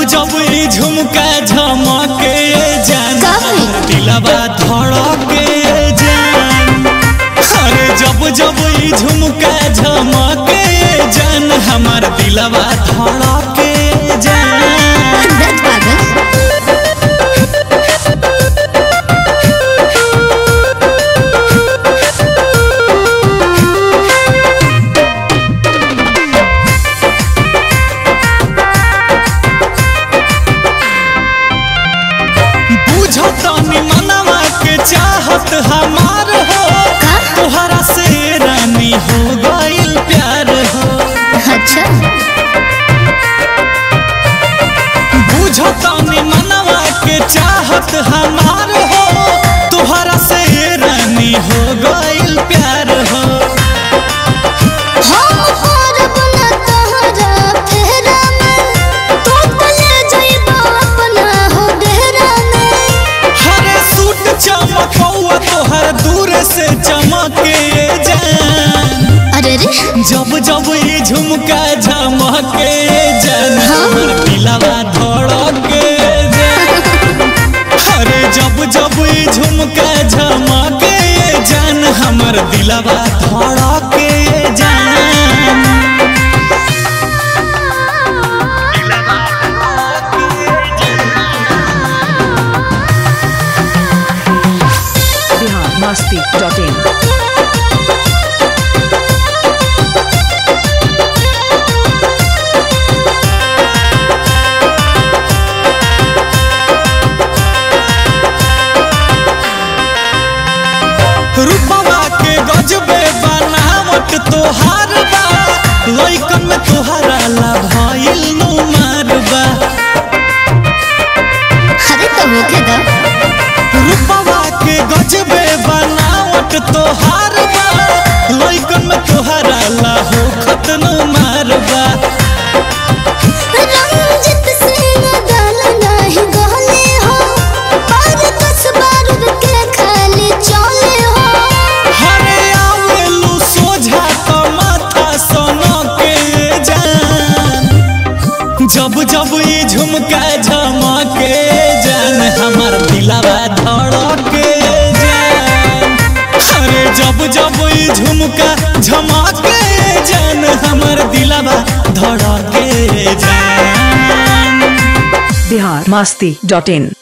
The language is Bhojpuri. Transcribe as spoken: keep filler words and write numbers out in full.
जब ई झुमका झमके जान दिलवा धड़के जान। अरे जब जब ई झुमका झमके जान हमार दिलवा धड़के जान। मनवा के चाहत हमार हो तोहरा से रानी हो गइल प्यार हो। अच्छा बुझतानी मनवा के चाहत हमार हो तोहरा से रानी हो गइल प्यार हो। चमकौआ तोहर दूर से चमके जान। अरे रे जब जब ई झुमका झमके जान हमर दिलवा धड़के जान। अरे जब जब ई झुमका झमके जान हमर दिलवा धड़के जान। masti dot in रूपवा के गजबे बनावट तोहार बा लइकन में तोहरा ला भइल नु मारबा। अरे तो होके दा रूपवा के गजबे बनावट तोहार बा लइकन में तोहरा ला हो खतनो मारबा। रंजित सिंह दल नहीं गले हो पर दस बारूद के खाली चले हो। हरे आवेलू सोझा तो माथा सोनो के जान। जब जब ई झुमका झमके जान हमार दिलवा धड़के जान। अरे जब जब ई झुमका झमके जान हमार दिलवा धड़के जान। Bihar masti dot in